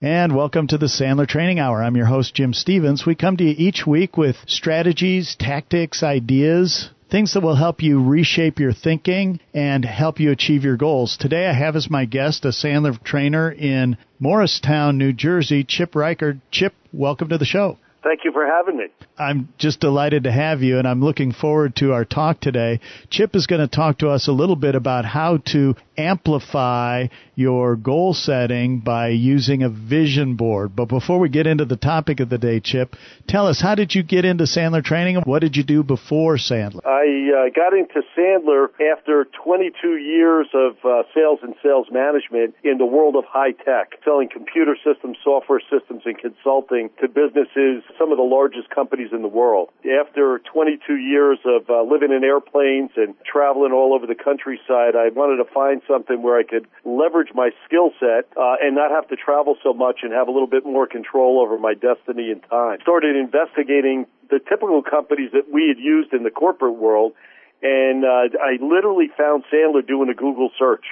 And welcome to the Sandler Training Hour. I'm your host, Jim Stevens. We come to you each week with strategies, tactics, ideas, things that will help you reshape your thinking and help you achieve your goals. Today I have as my guest a Sandler trainer in Morristown, New Jersey, Chip Reichard. Chip, welcome to the show. Thank you for having me. I'm just delighted to have you, and I'm looking forward to our talk today. Chip is going to talk to us a little bit about how to amplify your goal setting by using a vision board. But before we get into the topic of the day, Chip, tell us, how did you get into Sandler training, and what did you do before Sandler? I got into Sandler after 22 years of sales and sales management in the world of high tech, selling computer systems, software systems, and consulting to businesses, some of the largest companies in the world. After 22 years of living in airplanes and traveling all over the countryside, I wanted to find something where I could leverage my skill set and not have to travel so much and have a little bit more control over my destiny and time. Started investigating the typical companies that we had used in the corporate world, and I literally found Sandler doing a Google search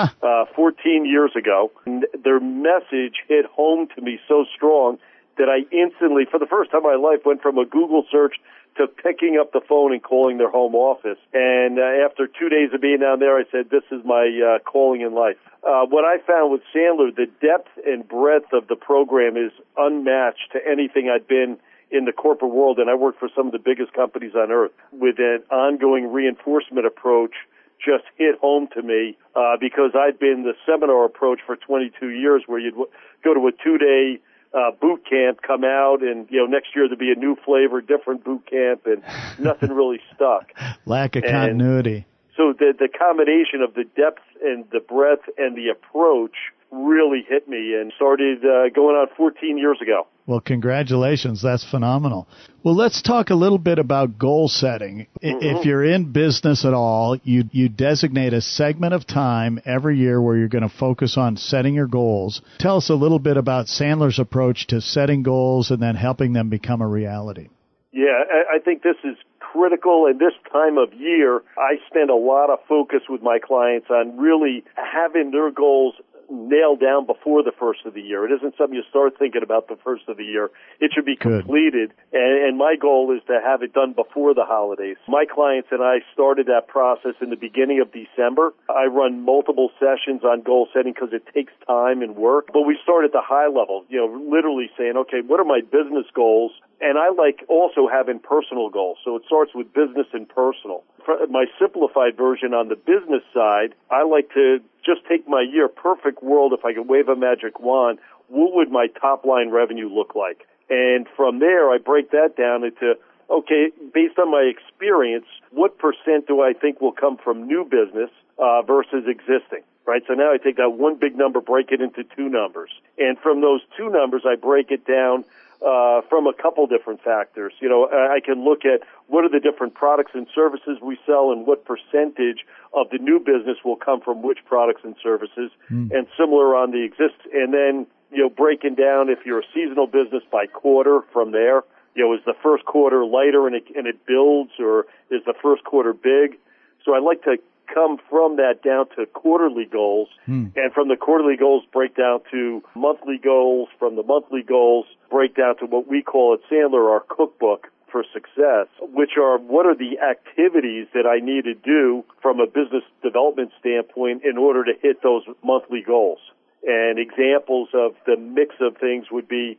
14 years ago. And their message hit home to me so strong that I instantly, for the first time in my life, went from a Google search to picking up the phone and calling their home office. And after 2 days of being down there, I said, this is my calling in life. What I found with Sandler, the depth and breadth of the program is unmatched to anything I'd been in the corporate world, and I worked for some of the biggest companies on earth. With an ongoing reinforcement approach just hit home to me because I'd been the seminar approach for 22 years where you'd go to a 2-day boot camp, come out, and next year there'd be a new flavor, different boot camp, and nothing really stuck. Lack of continuity. So the combination of the depth and the breadth and the approach really hit me and started going on 14 years ago. Well, congratulations. That's phenomenal. Well, let's talk a little bit about goal setting. If you're in business at all, you designate a segment of time every year where you're going to focus on setting your goals. Tell us a little bit about Sandler's approach to setting goals and then helping them become a reality. Yeah, I think this is critical. In this time of year, I spend a lot of focus with my clients on really having their goals nailed down before the first of the year. It isn't something you start thinking about the first of the year. It should be completed, and my goal is to have it done before the holidays. My clients and I started that process in the beginning of December. I run multiple sessions on goal setting because it takes time and work, but we start at the high level, literally saying, okay, what are my business goals? And I like also having personal goals. So it starts with business and personal. For my simplified version on the business side, I like to just take my year, perfect world, if I could wave a magic wand, what would my top line revenue look like? And from there, I break that down into, okay, based on my experience, what % do I think will come from new business versus existing? Right? So now I take that one big number, break it into two numbers. And from those two numbers, I break it down from a couple different factors. I can look at what are the different products and services we sell and what percentage of the new business will come from which products and services, and similar on the and then, breaking down if you're a seasonal business by quarter from there. Is the first quarter lighter and it builds, or is the first quarter big? So I like to come from that down to quarterly goals, and from the quarterly goals break down to monthly goals, from the monthly goals break down to what we call at Sandler our cookbook for success, which are what are the activities that I need to do from a business development standpoint in order to hit those monthly goals. And examples of the mix of things would be,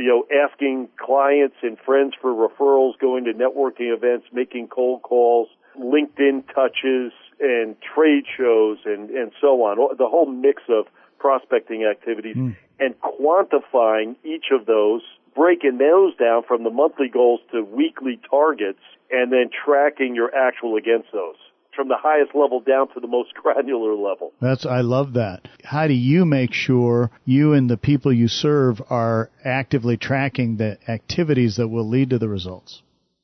asking clients and friends for referrals, going to networking events, making cold calls, LinkedIn touches, and trade shows, and so on. The whole mix of prospecting activities, and quantifying each of those, breaking those down from the monthly goals to weekly targets, and then tracking your actual against those, from the highest level down to the most granular level. I love that. How do you make sure you and the people you serve are actively tracking the activities that will lead to the results?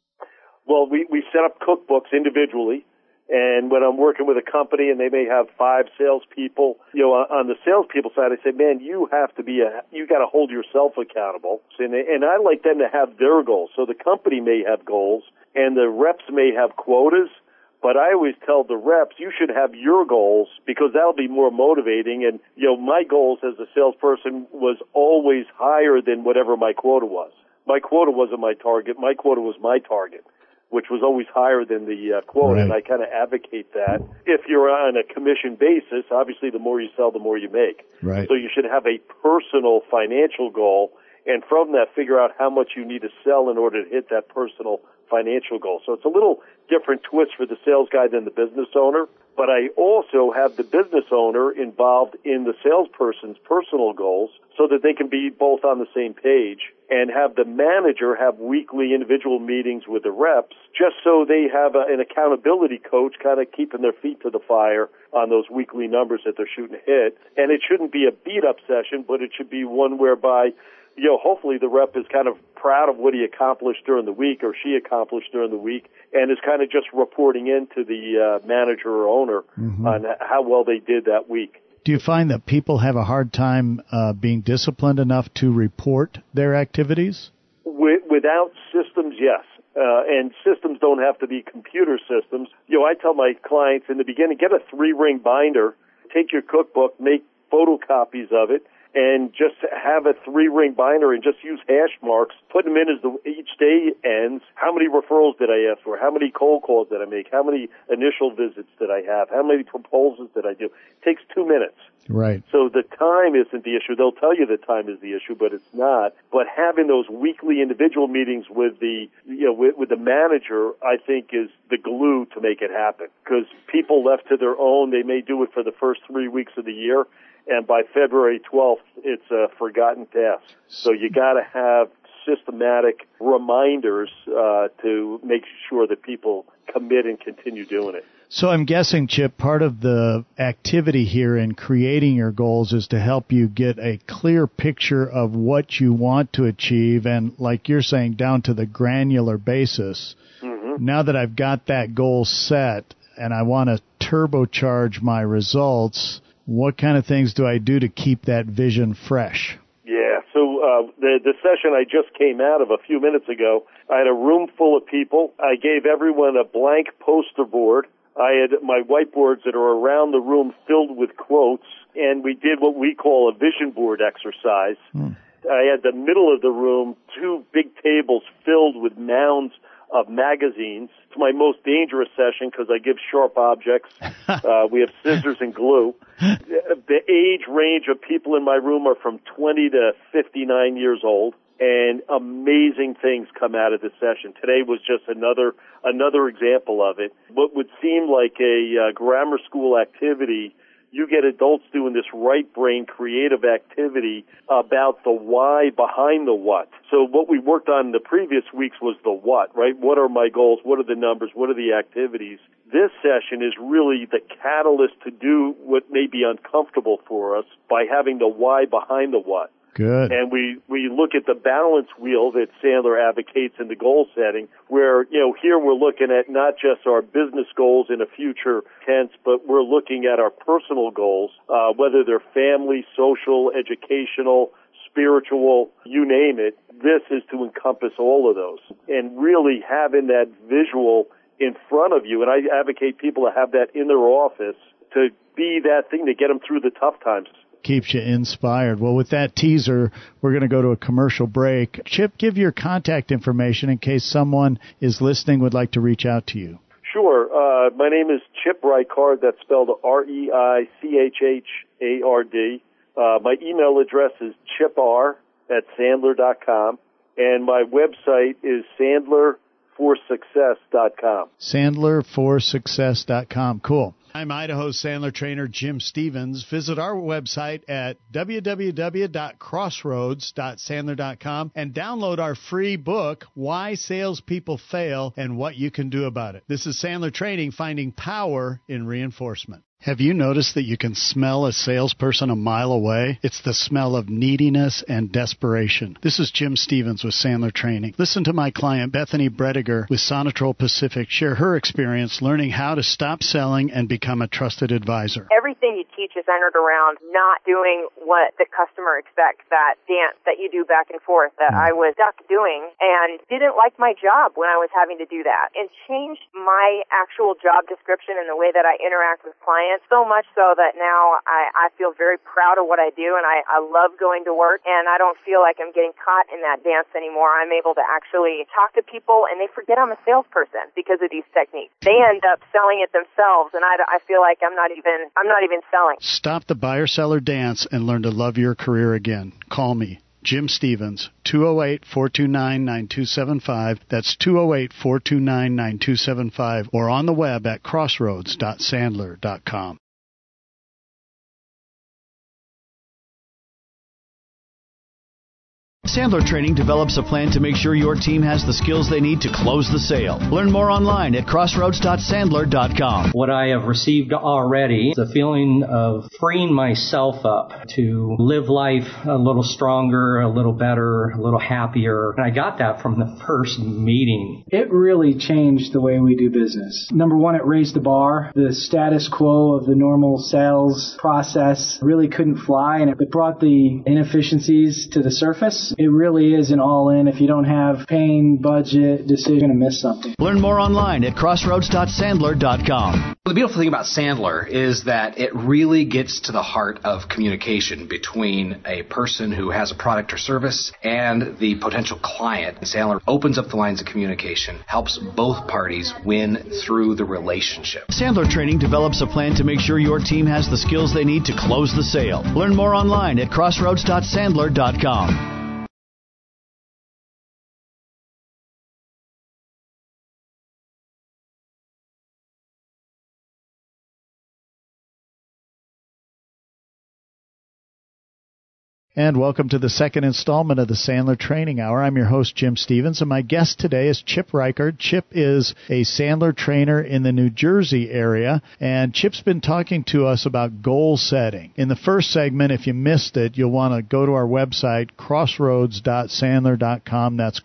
Well, we set up cookbooks individually. And when I'm working with a company and they may have 5 salespeople, on the salespeople side, I say, man, you got to hold yourself accountable. And I like them to have their goals. So the company may have goals and the reps may have quotas, But I always tell the reps, you should have your goals because that'll be more motivating. And, my goals as a salesperson was always higher than whatever my quota was. My quota wasn't my target. My quota was my target, which was always higher than the quota. Right. And I kind of advocate that. If you're on a commission basis, obviously the more you sell, the more you make. Right. So you should have a personal financial goal, and from that, figure out how much you need to sell in order to hit that personal financial goal. So it's a little different twist for the sales guy than the business owner. But I also have the business owner involved in the salesperson's personal goals so that they can be both on the same page, and have the manager have weekly individual meetings with the reps just so they have an accountability coach kind of keeping their feet to the fire on those weekly numbers that they're shooting to hit. And it shouldn't be a beat-up session, but it should be one whereby hopefully the rep is kind of proud of what he accomplished during the week or she accomplished during the week and is kind of just reporting into the manager or owner on how well they did that week. Do you find that people have a hard time being disciplined enough to report their activities? Without systems, yes. And systems don't have to be computer systems. I tell my clients in the beginning, get a 3-ring binder, take your cookbook, make photocopies of it, and just have a 3-ring binder and just use hash marks, put them in as each day ends. How many referrals did I ask for? How many cold calls did I make? How many initial visits did I have? How many proposals did I do? It takes 2 minutes. Right. So the time isn't the issue. They'll tell you the time is the issue, but it's not. But having those weekly individual meetings with the, with the manager, I think is the glue to make it happen. Because people left to their own, they may do it for the first 3 weeks of the year, and by February 12th, it's a forgotten task. So you got to have systematic reminders to make sure that people commit and continue doing it. So I'm guessing, Chip, part of the activity here in creating your goals is to help you get a clear picture of what you want to achieve, and like you're saying, down to the granular basis. Now that I've got that goal set and I want to turbocharge my results, what kind of things do I do to keep that vision fresh? Yeah, so the session I just came out of a few minutes ago, I had a room full of people. I gave everyone a blank poster board. I had my whiteboards that are around the room filled with quotes, and we did what we call a vision board exercise. I had the middle of the room, 2 big tables filled with mounds of magazines. It's my most dangerous session because I give sharp objects. We have scissors and glue. The age range of people in my room are from 20 to 59 years old, and amazing things come out of this session. Today was just another example of it. What would seem like a grammar school activity, you get adults doing this right brain creative activity about the why behind the what. So what we worked on in the previous weeks was the what, right? What are my goals? What are the numbers? What are the activities? This session is really the catalyst to do what may be uncomfortable for us by having the why behind the what. Good. And we look at the balance wheel that Sandler advocates in the goal setting, where, here we're looking at not just our business goals in a future tense, but we're looking at our personal goals, whether they're family, social, educational, spiritual, you name it. This is to encompass all of those. And really having that visual in front of you, and I advocate people to have that in their office to be that thing to get them through the tough times. Keeps you inspired. Well, with that teaser, we're going to go to a commercial break. Chip, give your contact information in case someone is listening would like to reach out to you. Sure. My name is Chip Reichard. That's spelled R-E-I-C-H-H-A-R-D. My email address is chipr@sandler.com, and my website is sandlerforsuccess.com. Sandlerforsuccess.com. Cool. I'm Idaho Sandler trainer Jim Stevens. Visit our website at www.crossroads.sandler.com and download our free book, Why Salespeople Fail and What You Can Do About It. This is Sandler Training, finding power in reinforcement. Have you noticed that you can smell a salesperson a mile away? It's the smell of neediness and desperation. This is Jim Stevens with Sandler Training. Listen to my client Bethany Brediger with Sonatrol Pacific share her experience learning how to stop selling and become a trusted advisor. Everything you teach is centered around not doing what the customer expects, that dance that you do back and forth that I was stuck doing and didn't like my job when I was having to do that, and changed my actual job description and the way that I interact with clients. So much so that now I feel very proud of what I do, and I love going to work, and I don't feel like I'm getting caught in that dance anymore. I'm able to actually talk to people, and they forget I'm a salesperson because of these techniques. They end up selling it themselves, and I feel like I'm not even selling. Stop the buyer-seller dance and learn to love your career again. Call me, Jim Stevens, 208-429-9275. That's 208-429-9275, or on the web at crossroads.sandler.com. Sandler Training develops a plan to make sure your team has the skills they need to close the sale. Learn more online at crossroads.sandler.com. What I have received already is a feeling of freeing myself up to live life a little stronger, a little better, a little happier. And I got that from the first meeting. It really changed the way we do business. Number one, it raised the bar. The status quo of the normal sales process really couldn't fly, and it brought the inefficiencies to the surface. It really is an all-in. If you don't have pain, budget, decision, you're going to miss something. Learn more online at crossroads.sandler.com. The beautiful thing about Sandler is that it really gets to the heart of communication between a person who has a product or service and the potential client. Sandler opens up the lines of communication, helps both parties win through the relationship. Sandler Training develops a plan to make sure your team has the skills they need to close the sale. Learn more online at crossroads.sandler.com. And welcome to the second installment of the Sandler Training Hour. I'm your host, Jim Stevens, and my guest today is Chip Reichard. Chip is a Sandler trainer in the New Jersey area, and Chip's been talking to us about goal setting. In the first segment, if you missed it, you'll want to go to our website, crossroads.sandler.com. That's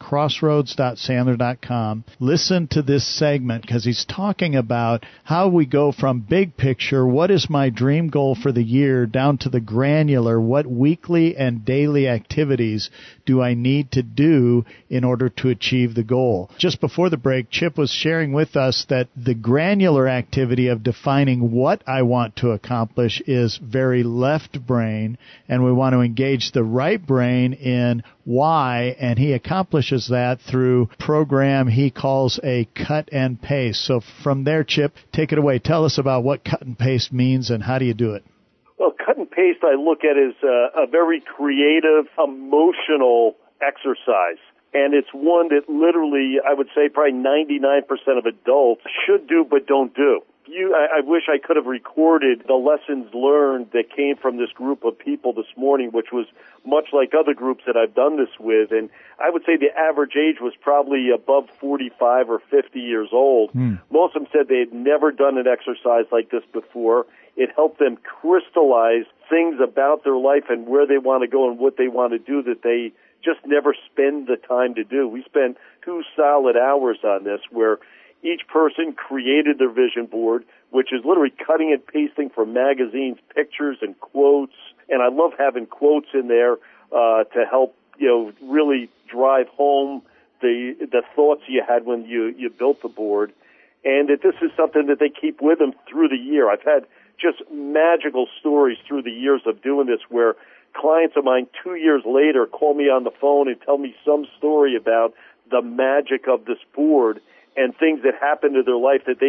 crossroads.sandler.com. Listen to this segment because he's talking about how we go from big picture, what is my dream goal for the year, down to the granular, what weekly and daily activities do I need to do in order to achieve the goal. Just before the break, Chip was sharing with us that the granular activity of defining what I want to accomplish is very left brain, and we want to engage the right brain in why, and he accomplishes that through a program he calls a cut and paste. So from there, Chip, take it away. Tell us about what cut and paste means and how do you do it? Well, cut and paste I look at as a very creative, emotional exercise. And it's one that literally, I would say probably 99% of adults should do but don't do. I wish I could have recorded the lessons learned that came from this group of people this morning, which was much like other groups that I've done this with. And I would say the average age was probably above 45 or 50 years old. Most of them said they had never done an exercise like this before. It helped them crystallize things about their life and where they want to go and what they want to do that they just never spend the time to do. We spent 2 solid hours on this where each person created their vision board, which is literally cutting and pasting from magazines, pictures, and quotes. And I love having quotes in there to help, really drive home the thoughts you had when you built the board. And that this is something that they keep with them through the year. I've had just magical stories through the years of doing this where clients of mine 2 years later call me on the phone and tell me some story about the magic of this board and things that happened in their life that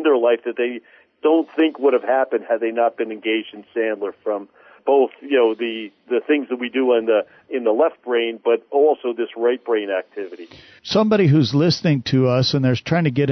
they don't think would have happened had they not been engaged in Sandler, from both, the things that we do in the left brain, but also this right brain activity. Somebody who's listening to us and they're trying to get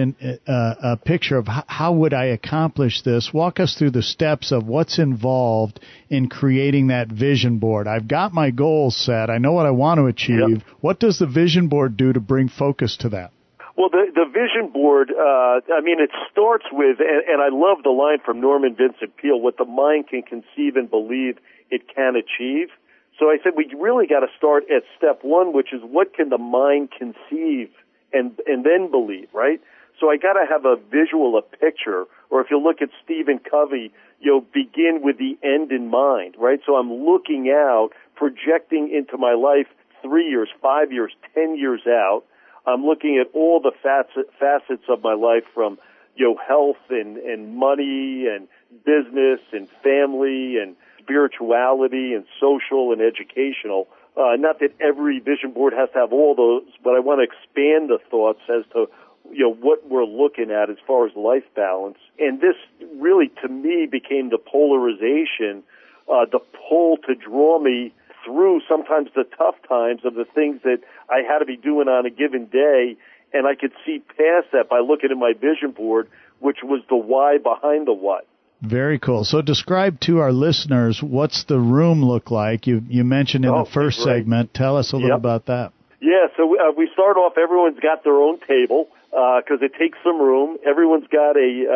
a picture of how would I accomplish this, walk us through the steps of what's involved in creating that vision board. I've got my goals set. I know what I want to achieve. Yep. What does the vision board do to bring focus to that? Well, the vision board, it starts with, and I love the line from Norman Vincent Peale, what the mind can conceive and believe it can achieve. So I said we really got to start at step one, which is what can the mind conceive and then believe, right? So I got to have a visual, a picture, or if you look at Stephen Covey, begin with the end in mind, right? So I'm looking out, projecting into my life 3 years, 5 years, 10 years out. I'm looking at all the facets of my life from, health and money and business and family and spirituality and social and educational. Not that every vision board has to have all those, but I want to expand the thoughts as to, what we're looking at as far as life balance. And this really, to me, became the polarization, the pull to draw me through sometimes the tough times of the things that I had to be doing on a given day, and I could see past that by looking at my vision board, which was the why behind the what. Very cool. So describe to our listeners, what's the room look like? You mentioned in the first segment. Tell us a little about that. Yeah, so we start off, everyone's got their own table because it takes some room. Everyone's got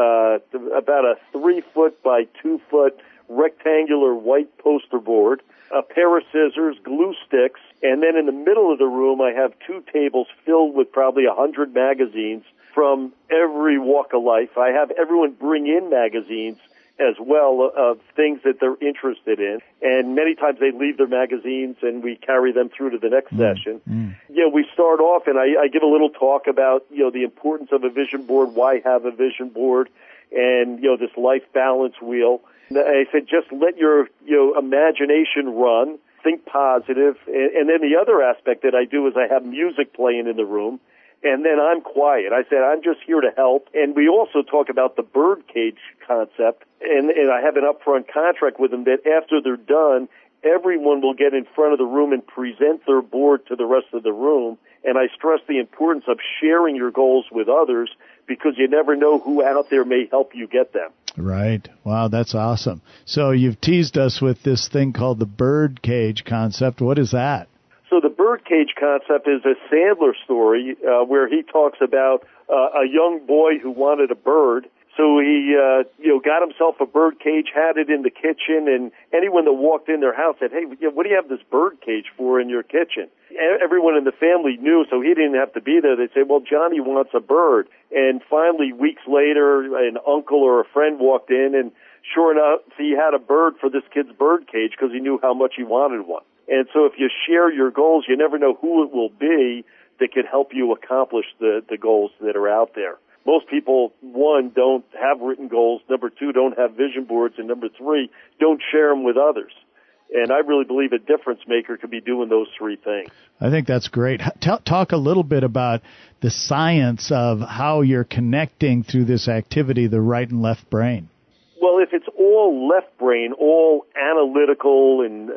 about a 3-foot by 2-foot rectangular white poster board, a pair of scissors, glue sticks, and then in the middle of the room I have 2 tables filled with probably 100 magazines from every walk of life. I have everyone bring in magazines as well of things that they're interested in, and many times they leave their magazines and we carry them through to the next session. We start off and I give a little talk about, the importance of a vision board, why have a vision board, and, this life balance wheel. I said, just let your imagination run, think positive, and then the other aspect that I do is I have music playing in the room, and then I'm quiet. I said, I'm just here to help. And we also talk about the birdcage concept, and I have an upfront contract with them that after they're done, everyone will get in front of the room and present their board to the rest of the room. And I stress the importance of sharing your goals with others because you never know who out there may help you get them. Right. Wow, that's awesome. So you've teased us with this thing called the birdcage concept. What is that? So the birdcage concept is a Sandler story where he talks about a young boy who wanted a bird. So he, got himself a bird cage, had it in the kitchen, and anyone that walked in their house said, hey, what do you have this bird cage for in your kitchen? Everyone in the family knew, so he didn't have to be there. They'd say, well, Johnny wants a bird. And finally, weeks later, an uncle or a friend walked in, and sure enough, he had a bird for this kid's bird cage because he knew how much he wanted one. And so if you share your goals, you never know who it will be that could help you accomplish the goals that are out there. Most people, 1, don't have written goals. Number 2, don't have vision boards. And number 3, don't share them with others. And I really believe a difference maker could be doing those 3 things. I think that's great. Talk a little bit about the science of how you're connecting through this activity, the right and left brain. Well, if it's all left brain, all analytical and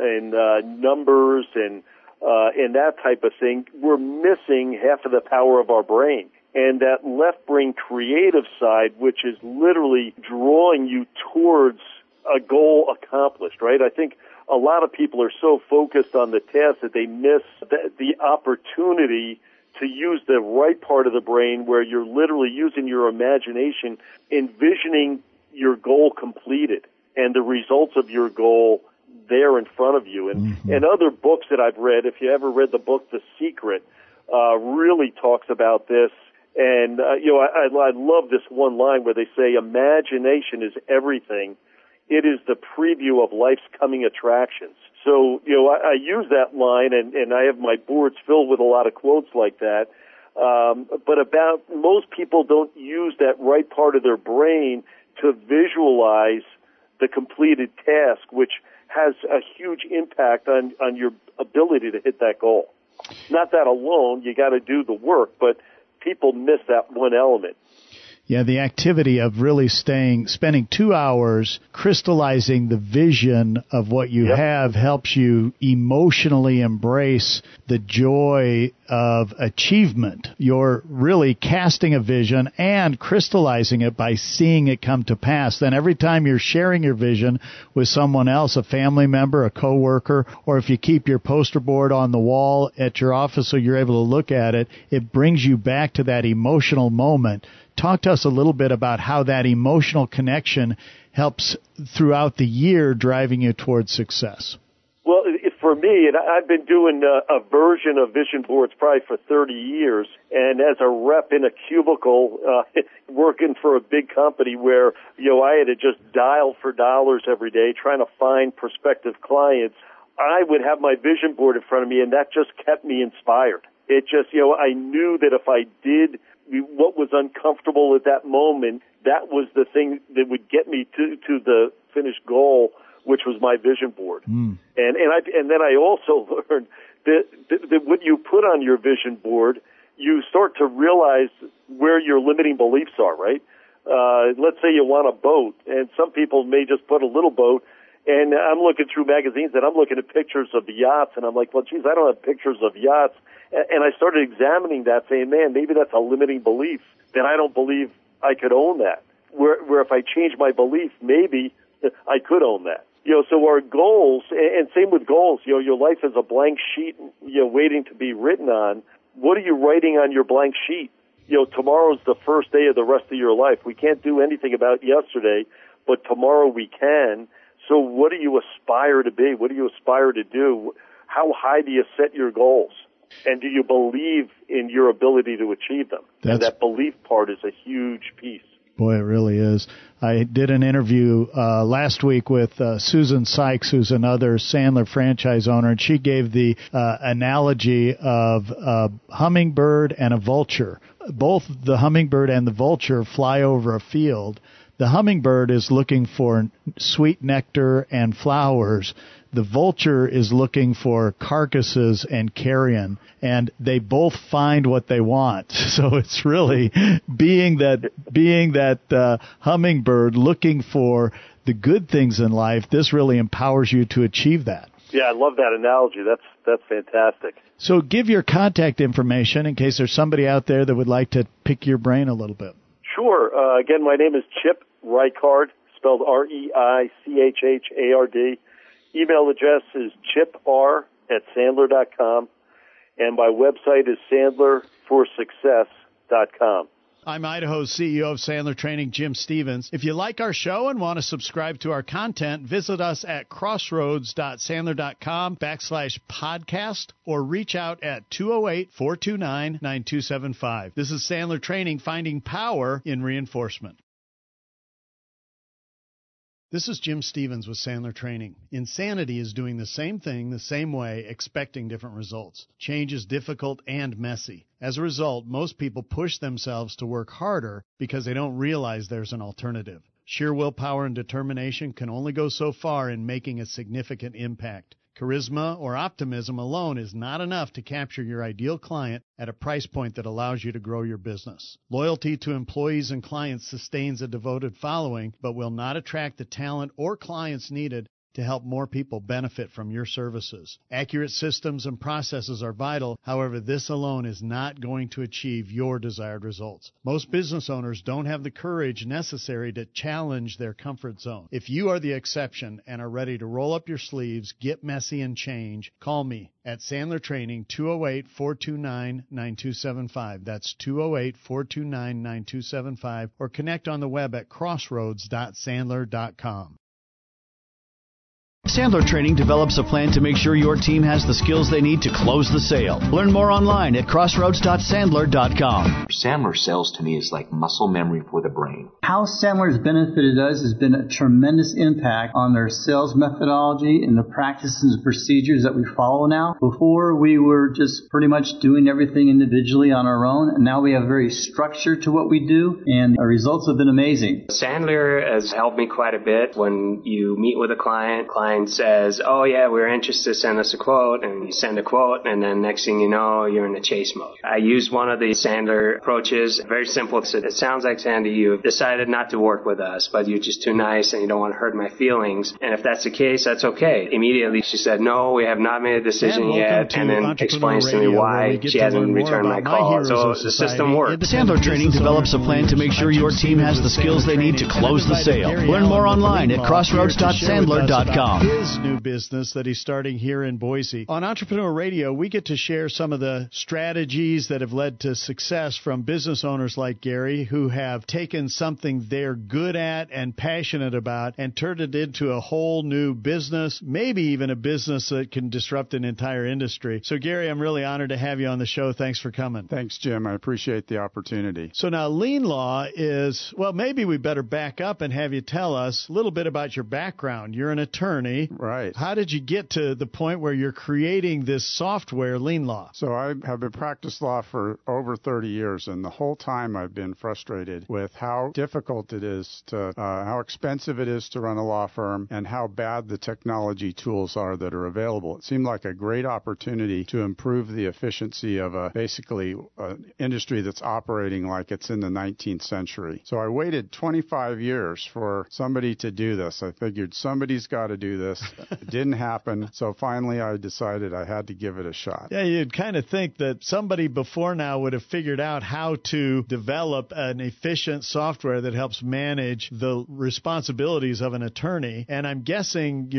numbers and that type of thing, we're missing half of the power of our brain. And that left brain creative side, which is literally drawing you towards a goal accomplished, right? I think a lot of people are so focused on the task that they miss the opportunity to use the right part of the brain where you're literally using your imagination, envisioning your goal completed and the results of your goal there in front of you. And other books that I've read, if you ever read the book The Secret, really talks about this. And, I love this one line where they say, imagination is everything. It is the preview of life's coming attractions. So, I use that line, and I have my boards filled with a lot of quotes like that. But about most people don't use that right part of their brain to visualize the completed task, which has a huge impact on your ability to hit that goal. Not that alone, you got to do the work, but people miss that one element. Yeah, the activity of really spending 2 hours crystallizing the vision of what you have helps you emotionally embrace the joy of achievement. You're really casting a vision and crystallizing it by seeing it come to pass. Then every time you're sharing your vision with someone else, a family member, a coworker, or if you keep your poster board on the wall at your office so you're able to look at it, it brings you back to that emotional moment. Talk to us a little bit about how that emotional connection helps throughout the year driving you towards success. Well, for me, and I've been doing a version of vision boards probably for 30 years, and as a rep in a cubicle, working for a big company where, I had to just dial for dollars every day trying to find prospective clients, I would have my vision board in front of me, and that just kept me inspired. It just, I knew that if I did what was uncomfortable at that moment, that was the thing that would get me to the finished goal, which was my vision board. And then I also learned that what you put on your vision board, you start to realize where your limiting beliefs are, right? Let's say you want a boat, and some people may just put a little boat, and I'm looking through magazines and I'm looking at pictures of the yachts, and I'm like, well, geez, I don't have pictures of yachts. And I started examining that, saying, man, maybe that's a limiting belief, that I don't believe I could own that. Where if I change my belief, maybe I could own that. So our goals, and same with goals, your life is a blank sheet, waiting to be written on. What are you writing on your blank sheet? Tomorrow's the first day of the rest of your life. We can't do anything about yesterday, but tomorrow we can. So what do you aspire to be? What do you aspire to do? How high do you set your goals? And do you believe in your ability to achieve them? And that belief part is a huge piece. Boy, it really is. I did an interview last week with Susan Sykes, who's another Sandler franchise owner, and she gave the analogy of a hummingbird and a vulture. Both the hummingbird and the vulture fly over a field. The hummingbird is looking for sweet nectar and flowers. The vulture is looking for carcasses and carrion, and they both find what they want. So it's really being that hummingbird looking for the good things in life. This really empowers you to achieve that. Yeah, I love that analogy. That's fantastic. So give your contact information in case there's somebody out there that would like to pick your brain a little bit. Sure. Again, my name is Chip Reichard, spelled R-E-I-C-H-H-A-R-D. Email address is chipr@sandler.com, and my website is sandlerforsuccess.com. I'm Idaho's CEO of Sandler Training, Jim Stevens. If you like our show and want to subscribe to our content, visit us at crossroads.sandler.com/podcast or reach out at 208-429-9275. This is Sandler Training, finding power in reinforcement. This is Jim Stevens with Sandler Training. Insanity is doing the same thing the same way, expecting different results. Change is difficult and messy. As a result, most people push themselves to work harder because they don't realize there's an alternative. Sheer willpower and determination can only go so far in making a significant impact. Charisma or optimism alone is not enough to capture your ideal client at a price point that allows you to grow your business. Loyalty to employees and clients sustains a devoted following, but will not attract the talent or clients needed to help more people benefit from your services. Accurate systems and processes are vital. However, this alone is not going to achieve your desired results. Most business owners don't have the courage necessary to challenge their comfort zone. If you are the exception and are ready to roll up your sleeves, get messy, and change, call me at Sandler Training, 208-429-9275. That's 208-429-9275, or connect on the web at crossroads.sandler.com. Sandler Training develops a plan to make sure your team has the skills they need to close the sale. Learn more online at crossroads.sandler.com. Sandler sales to me is like muscle memory for the brain. How Sandler has benefited us has been a tremendous impact on their sales methodology and the practices and procedures that we follow now. Before, we were just pretty much doing everything individually on our own, and now we have very structure to what we do, and our results have been amazing. Sandler has helped me quite a bit. When you meet with a client says, oh yeah, we're interested, send us a quote, and you send a quote, and then next thing you know, you're in a chase mode. I used one of the Sandler approaches, very simple. It sounds like, Sandy, you've decided not to work with us, but you're just too nice and you don't want to hurt my feelings. And if that's the case, that's okay. Immediately she said, no, we have not made a decision yet, and then explains to me why she hasn't returned my call. So the system works. Sandler Training develops a plan to make sure your team has the skills they need to close the sale. Learn more online at crossroads.sandler.com. His new business that he's starting here in Boise. On Entrepreneur Radio, we get to share some of the strategies that have led to success from business owners like Gary, who have taken something they're good at and passionate about and turned it into a whole new business, maybe even a business that can disrupt an entire industry. So, Gary, I'm really honored to have you on the show. Thanks for coming. Thanks, Jim. I appreciate the opportunity. So now lien law is, well, maybe we better back up and have you tell us a little bit about your background. You're an attorney. Right. How did you get to the point where you're creating this software, lien law? So I have been practicing law for over 30 years, and the whole time I've been frustrated with how difficult it is to, how expensive it is to run a law firm, and how bad the technology tools are that are available. It seemed like a great opportunity to improve the efficiency of basically an industry that's operating like it's in the 19th century. So I waited 25 years for somebody to do this. I figured somebody's got to do this. It didn't happen. So finally I decided I had to give it a shot. Yeah, you'd kind of think that somebody before now would have figured out how to develop an efficient software that helps manage the responsibilities of an attorney. And I'm guessing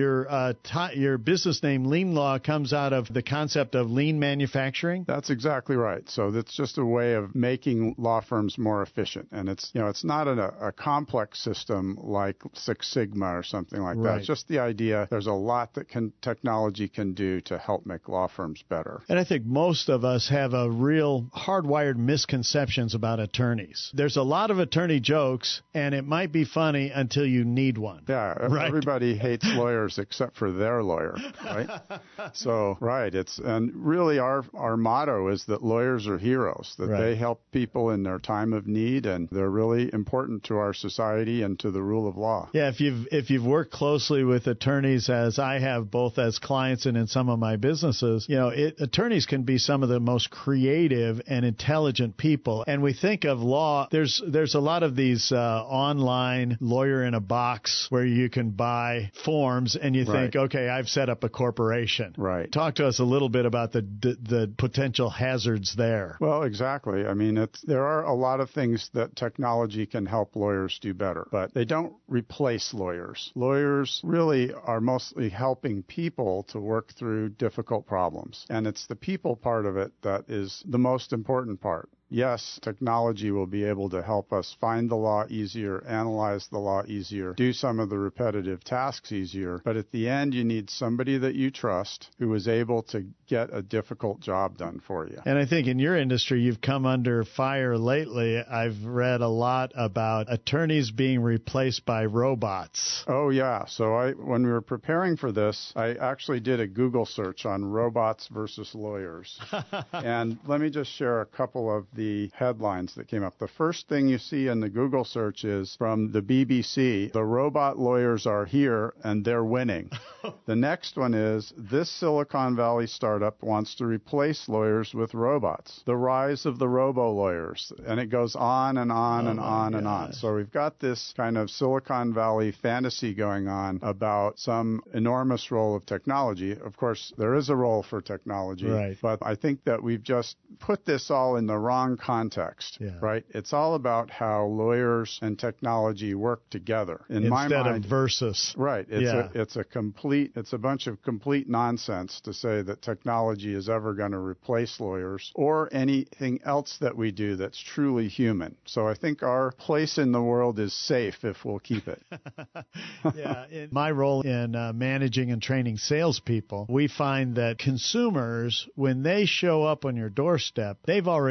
your business name, Lien Law, comes out of the concept of lean manufacturing? That's exactly right. So that's just a way of making law firms more efficient. And it's not a complex system like Six Sigma or something like that. It's just the idea there's a lot that technology can do to help make law firms better. And I think most of us have a real hardwired misconceptions about attorneys. There's a lot of attorney jokes, and it might be funny until you need one. Yeah, everybody hates lawyers except for their lawyer, right? So, right, and really our motto is that lawyers are heroes, that they help people in their time of need, and they're really important to our society and to the rule of law. Yeah, if you've worked closely with attorneys, as I have, both as clients and in some of my businesses, attorneys can be some of the most creative and intelligent people. And we think of law, there's a lot of these online lawyer in a box where you can buy forms and you think, okay, I've set up a corporation. Right. Talk to us a little bit about the potential hazards there. Well, exactly. I mean, there are a lot of things that technology can help lawyers do better, but they don't replace lawyers. Lawyers really are mostly helping people to work through difficult problems, and it's the people part of it that is the most important part. Yes, technology will be able to help us find the law easier, analyze the law easier, do some of the repetitive tasks easier, but at the end you need somebody that you trust who is able to get a difficult job done for you. And I think in your industry you've come under fire lately. I've read a lot about attorneys being replaced by robots. Oh yeah, so when we were preparing for this, I actually did a Google search on robots versus lawyers. And let me just share a couple of the headlines that came up. The first thing you see in the Google search is from the BBC, "The robot lawyers are here and they're winning." The next one is, "This Silicon Valley startup wants to replace lawyers with robots. The rise of the robo-lawyers." And it goes on and on and on and on. So we've got this kind of Silicon Valley fantasy going on about some enormous role of technology. Of course, there is a role for technology, but I think that we've just put this all in the wrong context, right? It's all about how lawyers and technology work together. In my mind, instead of versus. Right. It's a bunch of complete nonsense to say that technology is ever going to replace lawyers or anything else that we do that's truly human. So I think our place in the world is safe if we'll keep it. In my role in managing and training salespeople, we find that consumers, when they show up on your doorstep, they've already done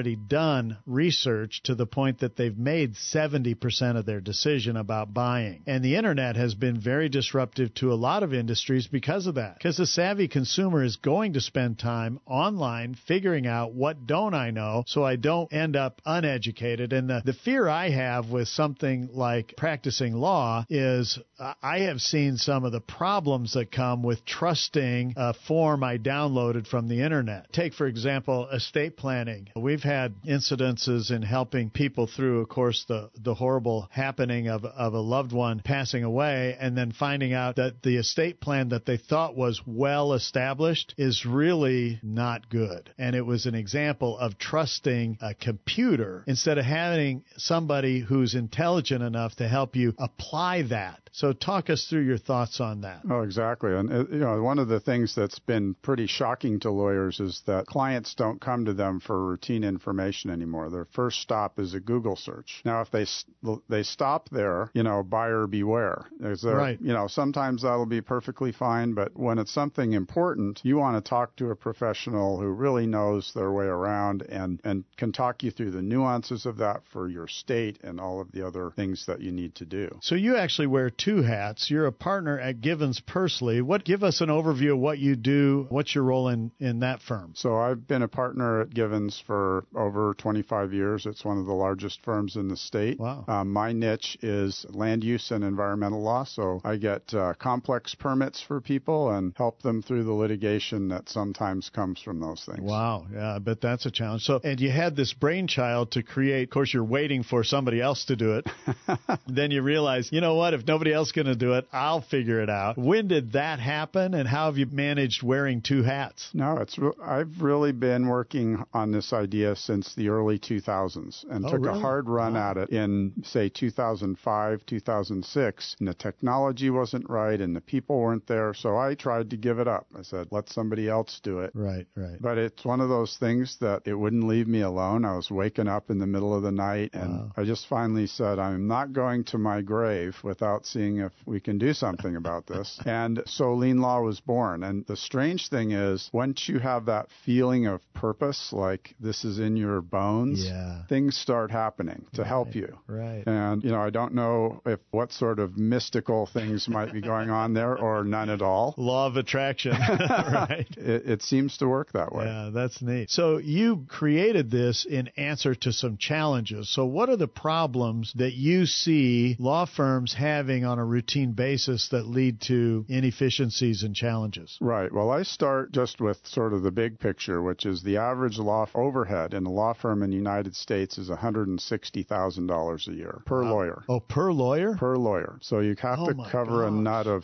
done research to the point that they've made 70% of their decision about buying. And the internet has been very disruptive to a lot of industries because of that. Because the savvy consumer is going to spend time online figuring out what don't I know so I don't end up uneducated. And the fear I have with something like practicing law is I have seen some of the problems that come with trusting a form I downloaded from the internet. Take, for example, estate planning. We've had incidences in helping people through, of course, the horrible happening of a loved one passing away and then finding out that the estate plan that they thought was well established is really not good. And it was an example of trusting a computer instead of having somebody who's intelligent enough to help you apply that. So talk us through your thoughts on that. Oh, exactly. And, one of the things that's been pretty shocking to lawyers is that clients don't come to them for routine information anymore. Their first stop is a Google search. Now, if they stop there, buyer beware. Right. Sometimes that'll be perfectly fine, but when it's something important, you want to talk to a professional who really knows their way around and can talk you through the nuances of that for your state and all of the other things that you need to do. So you actually wear two hats. You're a partner at Givens Pursley. Give us an overview of what you do. What's your role in that firm? So I've been a partner at Givens for over 25 years. It's one of the largest firms in the state. Wow. My niche is land use and environmental law. So I get complex permits for people and help them through the litigation that sometimes comes from those things. Wow. Yeah, I bet that's a challenge. So, and you had this brainchild to create. Of course, you're waiting for somebody else to do it. Then you realize, you know what? If nobody else is going to do it, I'll figure it out. When did that happen, and how have you managed wearing two hats? No, I've really been working on this idea since the early 2000s and took a hard run at it in, say, 2005, 2006, and the technology wasn't right and the people weren't there, so I tried to give it up. I said, let somebody else do it. Right. But it's one of those things that it wouldn't leave me alone. I was waking up in the middle of the night, and I just finally said, I'm not going to my grave without seeing if we can do something about this. And so Lien Law was born. And the strange thing is, once you have that feeling of purpose, like this is in your bones, things start happening to help you. Right. And, I don't know what sort of mystical things might be going on there or none at all. Law of attraction. Right. It seems to work that way. Yeah, that's neat. So you created this in answer to some challenges. So what are the problems that you see law firms having on a routine basis that lead to inefficiencies and challenges? Right. Well, I start just with sort of the big picture, which is the average law overhead in a law firm in the United States is $160,000 a year per lawyer. Oh, per lawyer? Per lawyer. So you have to cover a nut of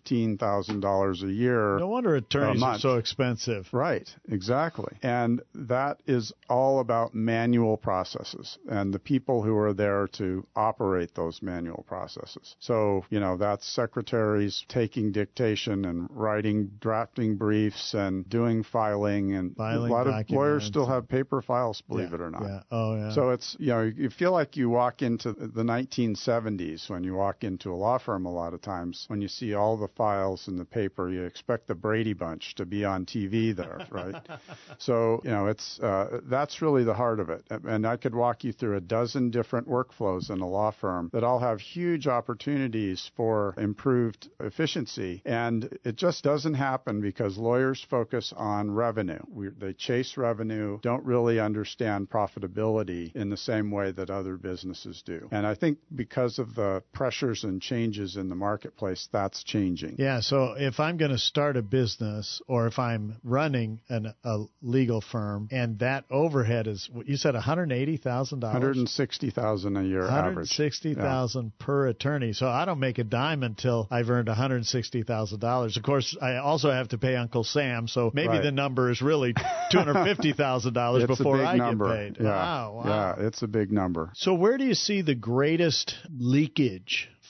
$15,000 a year. No wonder attorneys are so expensive. Right. Exactly. And that is all about manual processes and the people who are there to operate those manual processes. So, that's secretaries taking dictation and drafting briefs and doing filing. And a lot of lawyers still have paper files, believe it or not. Yeah. Oh, yeah. So it's, you feel like you walk into the 1970s when you walk into a law firm a lot of times. When you see all the files in the paper, you expect the Brady Bunch to be on TV there, right? So, that's really the heart of it. And I could walk you through a dozen different workflows in a law firm that all have huge opportunities for improved efficiency. And it just doesn't happen because lawyers focus on revenue. They chase revenue, don't really understand profitability in the same way that other businesses do. And I think because of the pressures and changes in the marketplace, that's changing. Yeah, so if I'm going to start a business or if I'm running a legal firm and that overhead is, you said $180,000? $160,000 a year average. $160,000 per attorney. So I don't make a dime until I've earned $160,000. Of course, I also have to pay Uncle Sam, so maybe the number is really $250,000 before I get paid. Yeah. Wow. Yeah, it's a big number. So where do you see the greatest leakage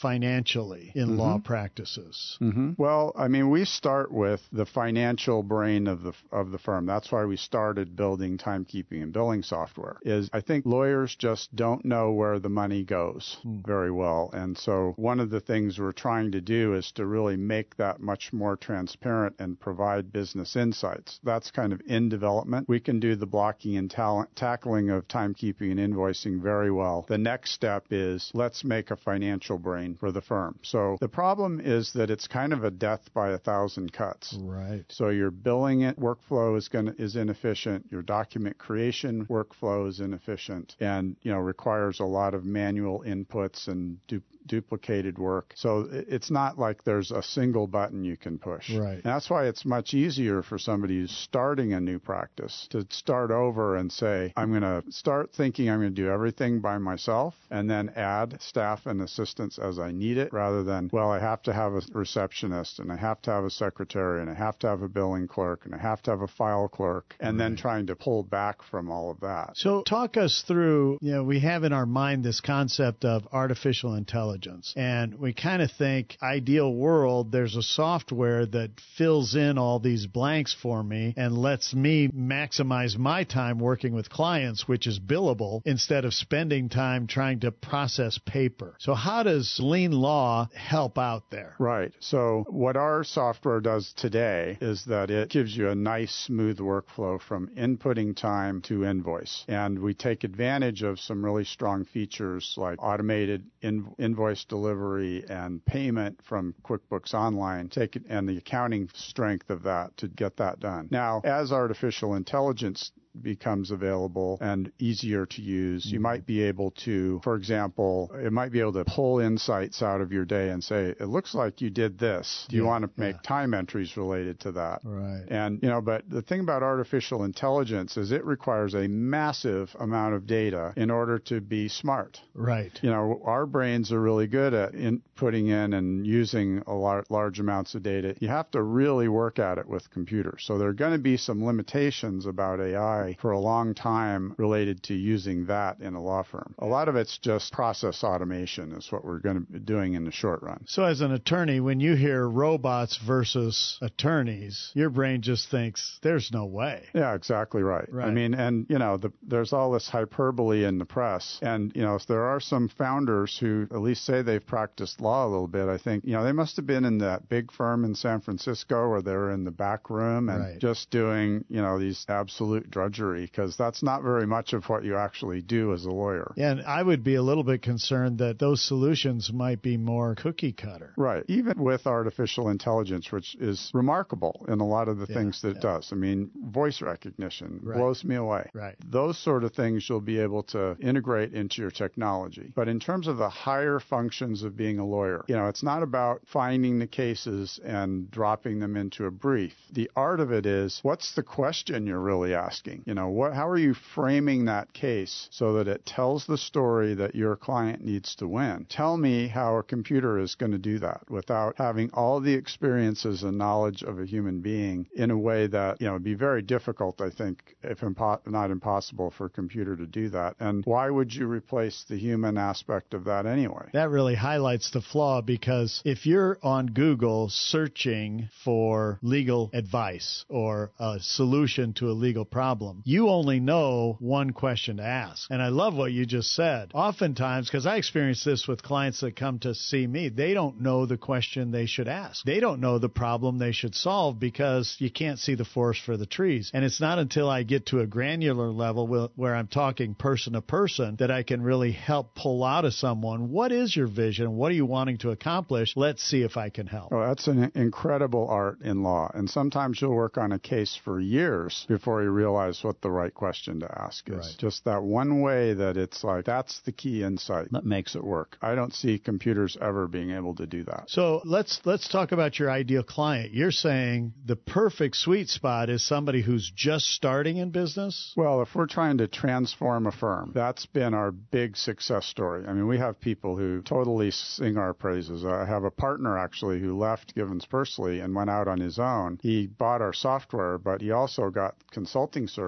financially in law practices? Well, I mean, we start with the financial brain of the firm. That's why we started building timekeeping and billing software. Is I think lawyers just don't know where the money goes very well. And so one of the things we're trying to do is to really make that much more transparent and provide business insights. That's kind of in development. We can do the blocking and tackling of timekeeping and invoicing very well. The next step is let's make a financial brain for the firm. So the problem is that it's kind of a death by 1,000 cuts. Right. So your billing workflow is inefficient. Your document creation workflow is inefficient, and requires a lot of manual inputs and duplicated work. So it's not like there's a single button you can push. Right. And that's why it's much easier for somebody who's starting a new practice to start over and say, I'm going to start thinking I'm going to do everything by myself and then add staff and assistants as I need it, rather than, well, I have to have a receptionist and I have to have a secretary and I have to have a billing clerk and I have to have a file clerk, and then trying to pull back from all of that. So talk us through, we have in our mind this concept of artificial intelligence, and we kind of think, ideal world, there's a software that fills in all these blanks for me and lets me maximize my time working with clients, which is billable, instead of spending time trying to process paper. So how does Lean Law help out there? Right. So what our software does today is that it gives you a nice, smooth workflow from inputting time to invoice. And we take advantage of some really strong features like automated invoice delivery and payment from QuickBooks Online, and the accounting strength of that to get that done. Now, as artificial intelligence becomes available and easier to use, you might be able to, for example, it might be able to pull insights out of your day and say, it looks like you did this. Do you want to make time entries related to that? Right. And, but the thing about artificial intelligence is it requires a massive amount of data in order to be smart. Right. Our brains are really good at putting in and using large amounts of data. You have to really work at it with computers. So there are going to be some limitations about AI for a long time related to using that in a law firm. A lot of it's just process automation is what we're going to be doing in the short run. So as an attorney, when you hear robots versus attorneys, your brain just thinks, there's no way. Yeah, exactly right. I mean, and, there's all this hyperbole in the press. And, there are some founders who at least say they've practiced law a little bit. I think, they must have been in that big firm in San Francisco where they were in the back room and just doing, these absolute drudgery, because that's not very much of what you actually do as a lawyer. Yeah, and I would be a little bit concerned that those solutions might be more cookie cutter. Right. Even with artificial intelligence, which is remarkable in a lot of the things that it does. I mean, voice recognition blows me away. Right. Those sort of things you'll be able to integrate into your technology. But in terms of the higher functions of being a lawyer, it's not about finding the cases and dropping them into a brief. The art of it is, what's the question you're really asking? How are you framing that case so that it tells the story that your client needs to win? Tell me how a computer is going to do that without having all the experiences and knowledge of a human being in a way that, would be very difficult, I think, if not impossible for a computer to do that. And why would you replace the human aspect of that anyway? That really highlights the flaw, because if you're on Google searching for legal advice or a solution to a legal problem, you only know one question to ask. And I love what you just said. Oftentimes, because I experience this with clients that come to see me, they don't know the question they should ask. They don't know the problem they should solve because you can't see the forest for the trees. And it's not until I get to a granular level where I'm talking person to person that I can really help pull out of someone, what is your vision? What are you wanting to accomplish? Let's see if I can help. Oh, that's an incredible art in law. And sometimes you'll work on a case for years before you realize what the right question to ask is. Right. Just that one way that it's like, that's the key insight that makes it work. I don't see computers ever being able to do that. So let's talk about your ideal client. You're saying the perfect sweet spot is somebody who's just starting in business? Well, if we're trying to transform a firm, that's been our big success story. I mean, we have people who totally sing our praises. I have a partner actually who left Givens Pursley and went out on his own. He bought our software, but he also got consulting services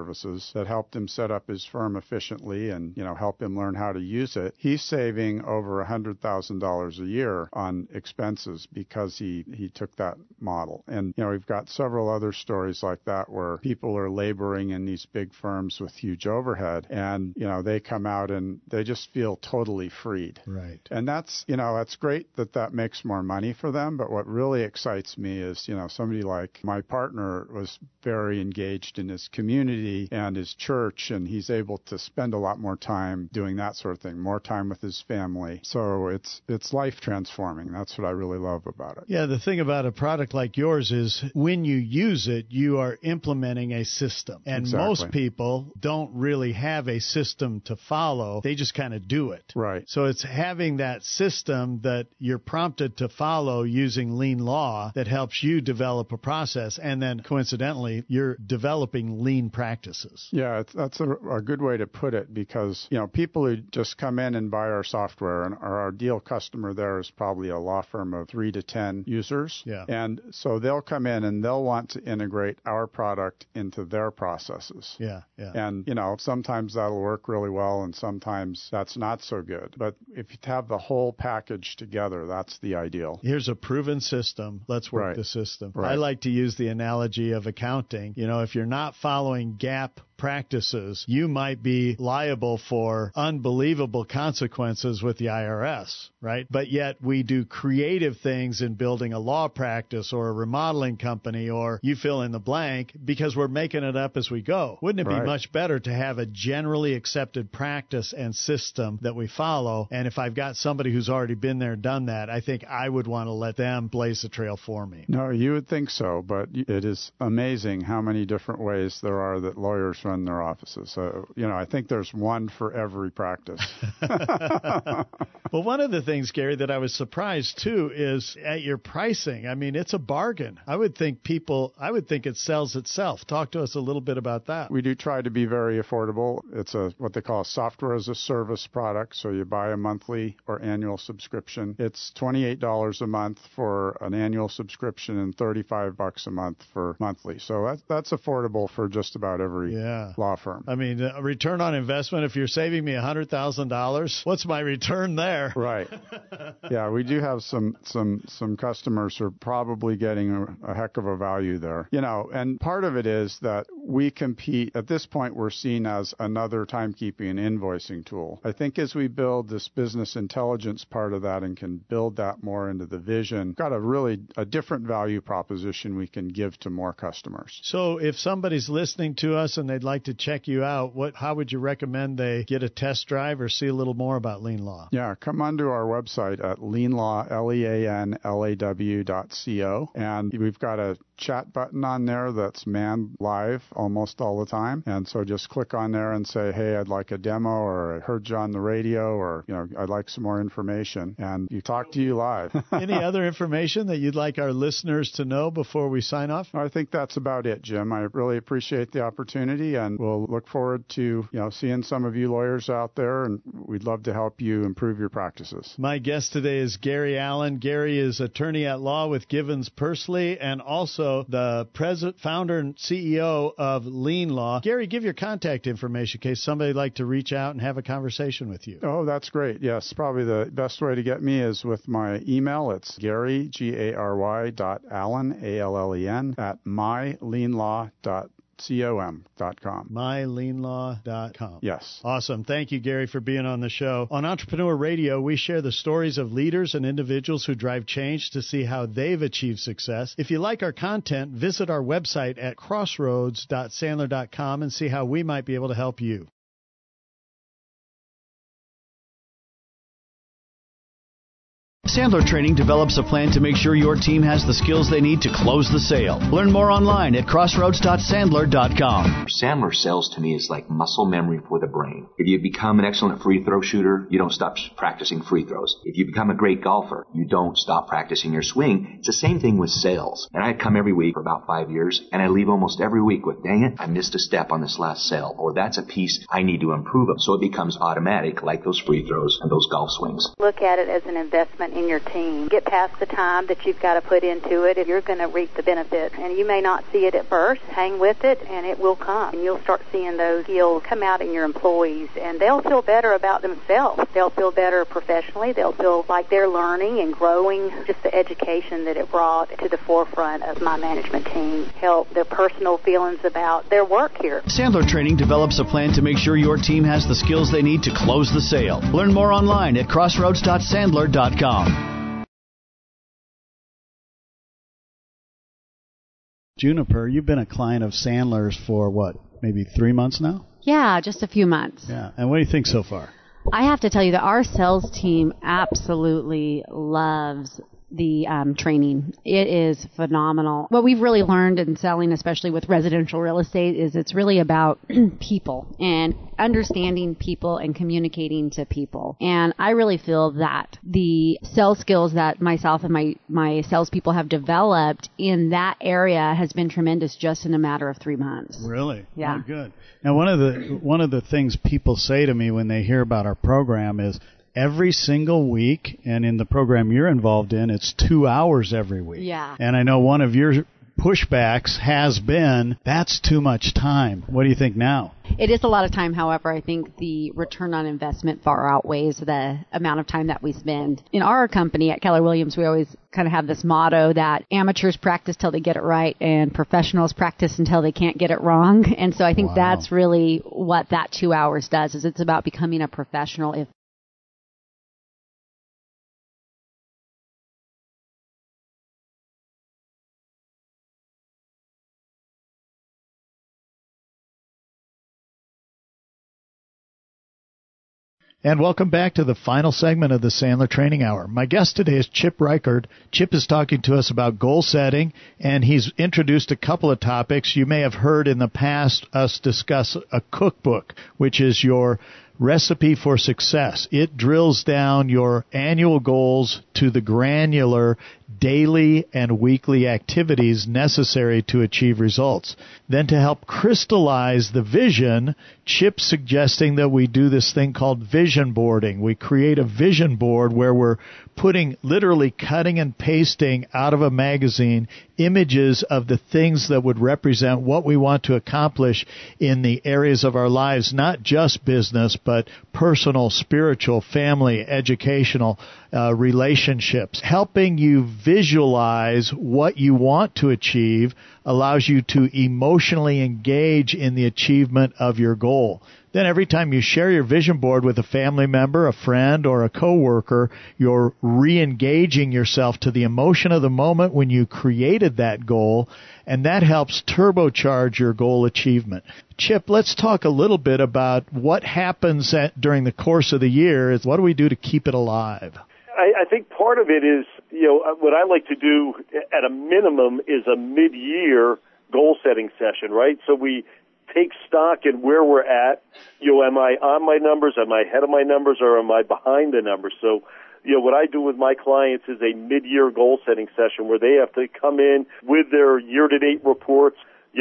services that helped him set up his firm efficiently and, help him learn how to use it. He's saving over $100,000 a year on expenses because he took that model. And, we've got several other stories like that where people are laboring in these big firms with huge overhead and, they come out and they just feel totally freed. Right. And that's great that makes more money for them. But what really excites me is, somebody like my partner was very engaged in his community and his church, and he's able to spend a lot more time doing that sort of thing, more time with his family. So it's life transforming. That's what I really love about it. Yeah, the thing about a product like yours is when you use it, you are implementing a system. And most people don't really have a system to follow. They just kind of do it. Right. So it's having that system that you're prompted to follow using Lean Law that helps you develop a process. And then coincidentally, you're developing lean practices. Yeah, that's a good way to put it because, people who just come in and buy our software, and our ideal customer there is probably a law firm of 3 to 10 users. Yeah. And so they'll come in and they'll want to integrate our product into their processes. Yeah, yeah. And, sometimes that'll work really well and sometimes that's not so good. But if you have the whole package together, that's the ideal. Here's a proven system. Let's work the system. Right. I like to use the analogy of accounting. If you're not following GAAP practices, you might be liable for unbelievable consequences with the IRS, right? But yet we do creative things in building a law practice or a remodeling company or you fill in the blank because we're making it up as we go. Wouldn't it be much better to have a generally accepted practice and system that we follow? And if I've got somebody who's already been there, done that, I think I would want to let them blaze the trail for me. No, you would think so, but it is amazing how many different ways there are that lawyers run their offices. So, I think there's one for every practice. Well, one of the things, Gary, that I was surprised too is at your pricing. I mean, it's a bargain. I would think it sells itself. Talk to us a little bit about that. We do try to be very affordable. It's what they call a software as a service product. So you buy a monthly or annual subscription. It's $28 a month for an annual subscription and $35 a month for monthly. So that's affordable for just about every law firm. I mean, return on investment, if you're saving me $100,000, what's my return there? Right. Yeah, we do have some customers who are probably getting a heck of a value there. And part of it is that we compete. At this point, we're seen as another timekeeping and invoicing tool. I think as we build this business intelligence part of that and can build that more into the vision, got a different value proposition we can give to more customers. So if somebody's listening to us and they'd like to check you out, how would you recommend they get a test drive or see a little more about Lean Law? Yeah, come onto our website at leanlaw, leanlaw.co, and we've got a chat button on there that's manned live almost all the time. And so just click on there and say, hey, I'd like a demo, or I heard you on the radio, or, I'd like some more information. And you talk to you live. Any other information that you'd like our listeners to know before we sign off? I think that's about it, Jim. I really appreciate the opportunity, and we'll look forward to, seeing some of you lawyers out there, and we'd love to help you improve your practices. My guest today is Gary Allen. Gary is attorney at law with Givens Pursley and also the president, founder, and CEO of Lean Law. Gary, give your contact information in case somebody would like to reach out and have a conversation with you. Oh, that's great. Yes, probably the best way to get me is with my email. It's Gary, Gary.Allen, ALLEN, at myleanlaw.com. myleanlaw.com. Yes. Awesome. Thank you, Gary, for being on the show. On Entrepreneur Radio, we share the stories of leaders and individuals who drive change to see how they've achieved success. If you like our content, visit our website at crossroads.sandler.com and see how we might be able to help you. Sandler Training develops a plan to make sure your team has the skills they need to close the sale. Learn more online at crossroads.sandler.com. Sandler sells to me is like muscle memory for the brain. If you become an excellent free throw shooter, you don't stop practicing free throws. If you become a great golfer, you don't stop practicing your swing. It's the same thing with sales. And I come every week for about 5 years, and I leave almost every week with, dang it, I missed a step on this last sale, or that's a piece I need to improve on. So it becomes automatic, like those free throws and those golf swings. Look at it as an investment in training your team. Get past the time that you've got to put into it if you're going to reap the benefits. And you may not see it at first. Hang with it, and it will come. And you'll start seeing those skills come out in your employees, and they'll feel better about themselves. They'll feel better professionally. They'll feel like they're learning and growing. Just the education that it brought to the forefront of my management team help their personal feelings about their work here. Sandler Training develops a plan to make sure your team has the skills they need to close the sale. Learn more online at crossroads.sandler.com. Juniper, you've been a client of Sandler's for what, maybe 3 months now? Yeah, just a few months. Yeah. And what do you think so far? I have to tell you that our sales team absolutely loves the training. It is phenomenal. What we've really learned in selling, especially with residential real estate, is it's really about people and understanding people and communicating to people. And I really feel that the sales skills that myself and my salespeople have developed in that area has been tremendous just in a matter of 3 months. Really? Yeah. Oh, good. Now, one of the things people say to me when they hear about our program is, every single week, and in the program you're involved in, it's 2 hours every week. Yeah. And I know one of your pushbacks has been, that's too much time. What do you think now? It is a lot of time. However, I think the return on investment far outweighs the amount of time that we spend. In our company at Keller Williams, we always kind of have this motto that amateurs practice till they get it right and professionals practice until they can't get it wrong. And so I think that's really what that 2 hours does, is it's about becoming a professional. And welcome back to the final segment of the Sandler Training Hour. My guest today is Chip Reichert. Chip is talking to us about goal setting, and he's introduced a couple of topics. You may have heard in the past us discuss a cookbook, which is your recipe for success. It drills down your annual goals to the granular daily and weekly activities necessary to achieve results. Then to help crystallize the vision, Chip's suggesting that we do this thing called vision boarding. We create a vision board where we're literally cutting and pasting out of a magazine images of the things that would represent what we want to accomplish in the areas of our lives, not just business, but personal, spiritual, family, educational, relationships. Helping you visualize what you want to achieve allows you to emotionally engage in the achievement of your goal. Then every time you share your vision board with a family member, a friend, or a coworker, you're re-engaging yourself to the emotion of the moment when you created that goal, and that helps turbocharge your goal achievement. Chip, let's talk a little bit about what happens during the course of the year. What do we do to keep it alive? I think part of it is, what I like to do at a minimum is a mid-year goal-setting session, right? So we take stock in where we're at. Am I on my numbers? Am I ahead of my numbers? Or am I behind the numbers? So, what I do with my clients is a mid-year goal-setting session where they have to come in with their year-to-date reports,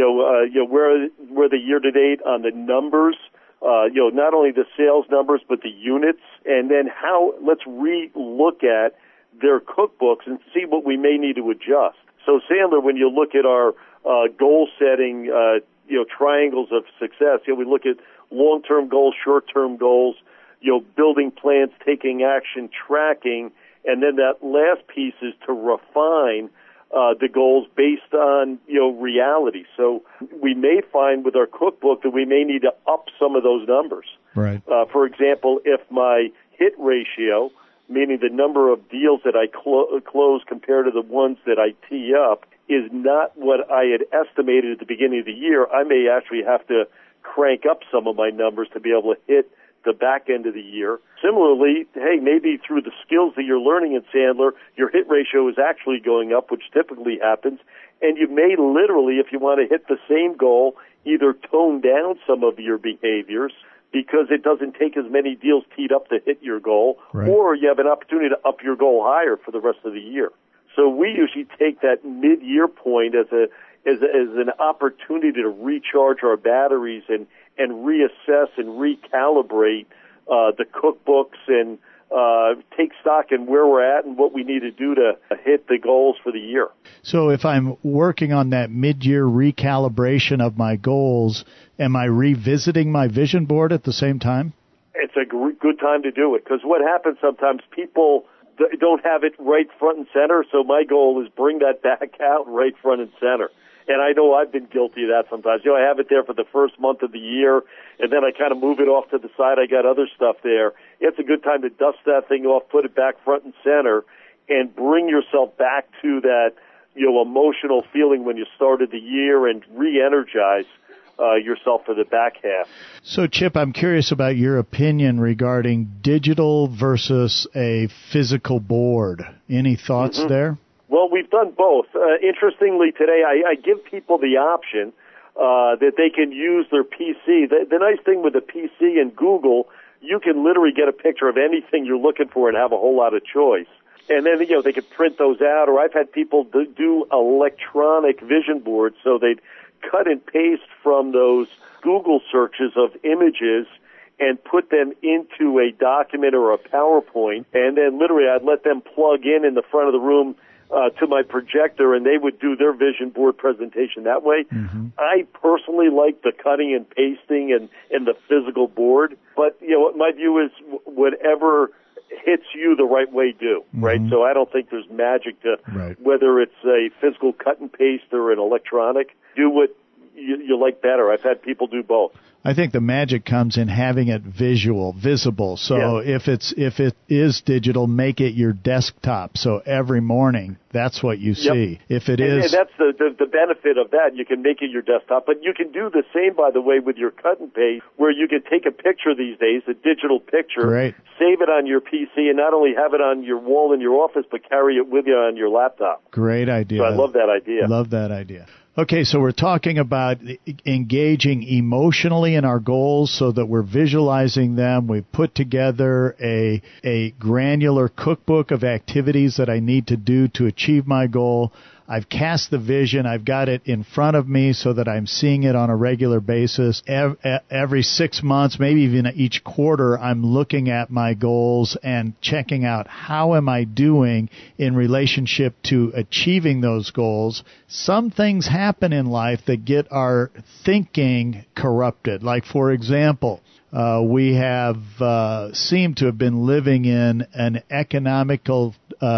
where the year-to-date on the numbers, not only the sales numbers, but the units, and then let's re-look at their cookbooks and see what we may need to adjust. So, Sandler, when you look at our goal-setting, triangles of success, we look at long-term goals, short-term goals, building plans, taking action, tracking, and then that last piece is to refine the goals based on, reality. So we may find with our cookbook that we may need to up some of those numbers. Right. For example, if my hit ratio, meaning the number of deals that I close compared to the ones that I tee up, is not what I had estimated at the beginning of the year, I may actually have to crank up some of my numbers to be able to hit the back end of the year. Similarly, maybe through the skills that you're learning in Sandler, your hit ratio is actually going up, which typically happens, and you may literally, if you want to hit the same goal, either tone down some of your behaviors because it doesn't take as many deals teed up to hit your goal, right, or you have an opportunity to up your goal higher for the rest of the year. So we usually take that mid-year point as an opportunity to recharge our batteries and reassess and recalibrate the cookbooks and take stock in where we're at and what we need to do to hit the goals for the year. So if I'm working on that mid-year recalibration of my goals, am I revisiting my vision board at the same time? It's a good time to do it, because what happens sometimes, people don't have it right front and center, so my goal is bring that back out right front and center. And I know I've been guilty of that sometimes. I have it there for the first month of the year, and then I kind of move it off to the side. I got other stuff there. It's a good time to dust that thing off, put it back front and center, and bring yourself back to that, emotional feeling when you started the year, and re-energize yourself for the back half. So, Chip, I'm curious about your opinion regarding digital versus a physical board. Any thoughts there? Well, we've done both. Interestingly, today I give people the option that they can use their PC. The nice thing with the PC and Google, you can literally get a picture of anything you're looking for and have a whole lot of choice. And then, they could print those out, or I've had people do electronic vision boards, so they'd cut and paste from those Google searches of images and put them into a document or a PowerPoint, and then literally I'd let them plug in the front of the room to my projector, and they would do their vision board presentation that way. I personally like the cutting and pasting and the physical board, but my view is whatever hits you the right way do, right? So I don't think there's magic to whether it's a physical cut and paste or an electronic. Do what you like better. I've had people do both. I think the magic comes in having it visible. So if it is digital, make it your desktop. So every morning, that's what you see. If it is, and that's the benefit of that. You can make it your desktop, but you can do the same, by the way, with your cut and paste, where you can take a picture these days, a digital picture, save it on your PC, and not only have it on your wall in your office, but carry it with you on your laptop. Great idea. So I love that idea. Love that idea. Okay, so we're talking about engaging emotionally in our goals so that we're visualizing them. We put together a granular cookbook of activities that I need to do to achieve my goal. I've cast the vision. I've got it in front of me so that I'm seeing it on a regular basis. Every 6 months, maybe even each quarter, I'm looking at my goals and checking out how am I doing in relationship to achieving those goals. Some things happen in life that get our thinking corrupted. Like, for example, we have seemed to have been living in an economical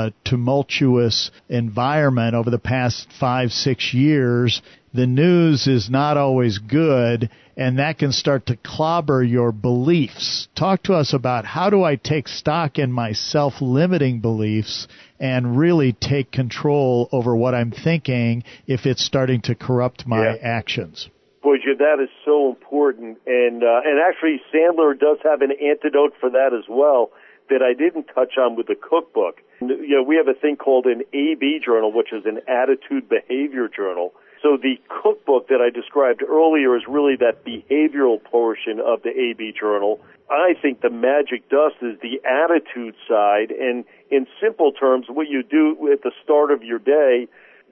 tumultuous environment over the past 5-6 years. The news is not always good, and that can start to clobber your beliefs. Talk to us about how do I take stock in my self-limiting beliefs and really take control over what I'm thinking if it's starting to corrupt my actions. Boy, Jim, that is so important, and actually Sandler does have an antidote for that as well that I didn't touch on with the cookbook. We have a thing called an AB journal, which is an attitude behavior journal. So the cookbook that I described earlier is really that behavioral portion of the AB journal. I think the magic dust is the attitude side, and in simple terms, what you do at the start of your day,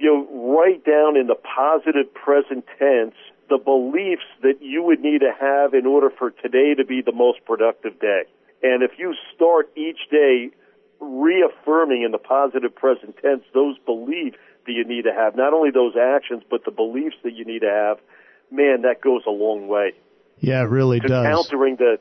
write down in the positive present tense the beliefs that you would need to have in order for today to be the most productive day. And if you start each day reaffirming in the positive present tense those beliefs that you need to have, not only those actions, but the beliefs that you need to have, man, that goes a long way. Yeah, it really does. Countering the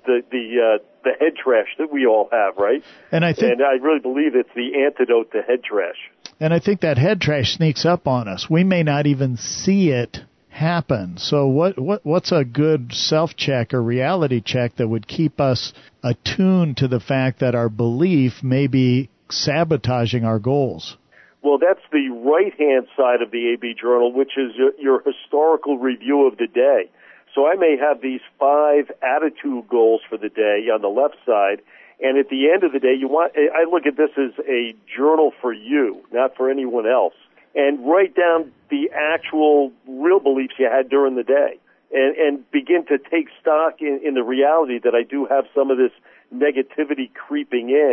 head trash that we all have, right? And I really believe it's the antidote to head trash. And I think that head trash sneaks up on us. We may not even see it happen. So what's a good self-check or reality check that would keep us attuned to the fact that our belief may be sabotaging our goals? Well, that's the right-hand side of the AB journal, which is your historical review of the day. So I may have these 5 attitude goals for the day on the left side, and at the end of the day, I look at this as a journal for you, not for anyone else. And write down the actual real beliefs you had during the day, and begin to take stock in the reality that I do have some of this negativity creeping in,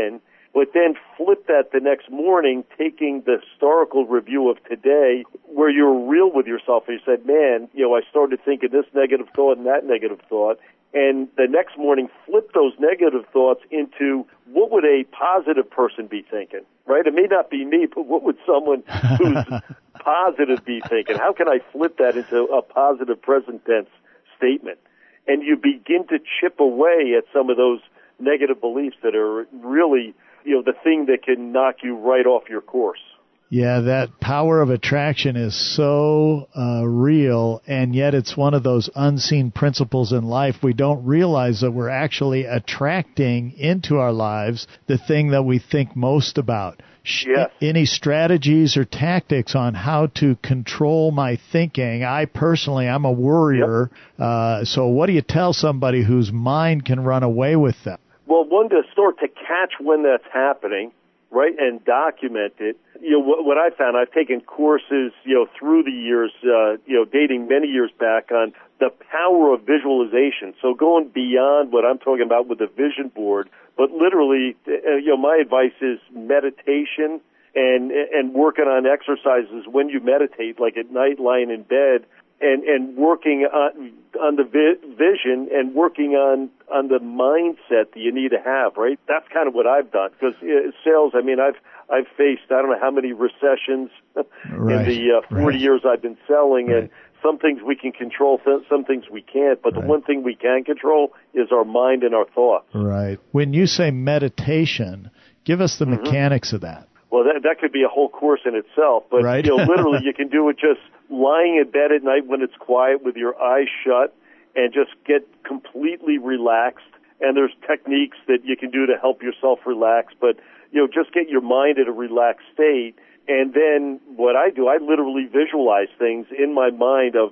but then flip that the next morning, taking the historical review of today, where you're real with yourself and you said, man, I started thinking this negative thought and that negative thought. And the next morning, flip those negative thoughts into what would a positive person be thinking, right? It may not be me, but what would someone who's positive be thinking? How can I flip that into a positive present tense statement? And you begin to chip away at some of those negative beliefs that are really, the thing that can knock you right off your course. Yeah, that power of attraction is so real, and yet it's one of those unseen principles in life. We don't realize that we're actually attracting into our lives the thing that we think most about. Yes. Any strategies or tactics on how to control my thinking? I'm a worrier. Yep. So what do you tell somebody whose mind can run away with them? Well, one, to start to catch when that's happening, right, and document it. What I found, I've taken courses, through the years, dating many years back on the power of visualization. So going beyond what I'm talking about with the vision board, but literally, my advice is meditation and working on exercises when you meditate, like at night lying in bed, and working on the vision and working on the mindset that you need to have, right? That's kind of what I've done. Because sales, I've faced, I don't know how many recessions right. in the 40 years I've been selling, right. and some things we can control, some things we can't. But the one thing we can control is our mind and our thoughts. Right. When you say meditation, give us the mechanics of that. Well, that could be a whole course in itself. But right. Literally, you can do it just lying in bed at night when it's quiet with your eyes shut and just get completely relaxed. And there's techniques that you can do to help yourself relax. But, just get your mind in a relaxed state. And then what I do, I literally visualize things in my mind of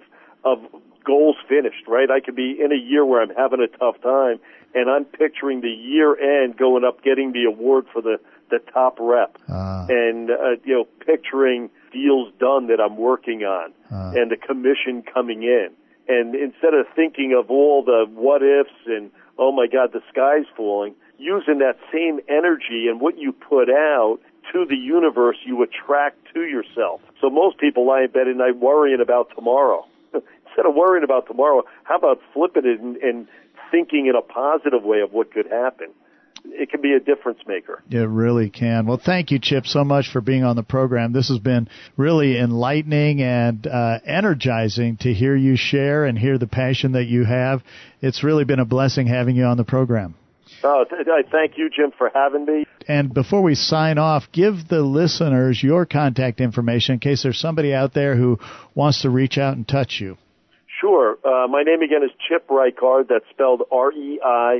goals finished, right? I could be in a year where I'm having a tough time, and I'm picturing the year end going up, getting the award for the top rep, and picturing deals done that I'm working on, and the commission coming in. And instead of thinking of all the what ifs and, oh my God, the sky's falling, using that same energy and what you put out to the universe, you attract to yourself. So most people lie in bed at night worrying about tomorrow. Instead of worrying about tomorrow, how about flipping it and thinking in a positive way of what could happen? It can be a difference maker. It really can. Well, thank you, Chip, so much for being on the program. This has been really enlightening and energizing to hear you share and hear the passion that you have. It's really been a blessing having you on the program. Oh, I thank you, Jim, for having me. And before we sign off, give the listeners your contact information in case there's somebody out there who wants to reach out and touch you. Sure. My name again is Chip Reichard. That's spelled R-E-I-C-H,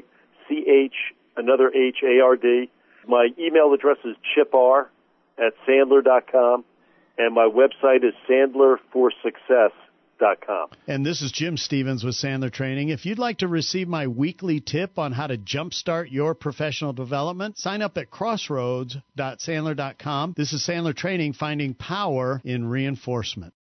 another H-A-R-D. My email address is chipr@sandler.com, and my website is sandlerforsuccess.com. And this is Jim Stevens with Sandler Training. If you'd like to receive my weekly tip on how to jumpstart your professional development, sign up at crossroads.sandler.com. This is Sandler Training, finding power in reinforcement.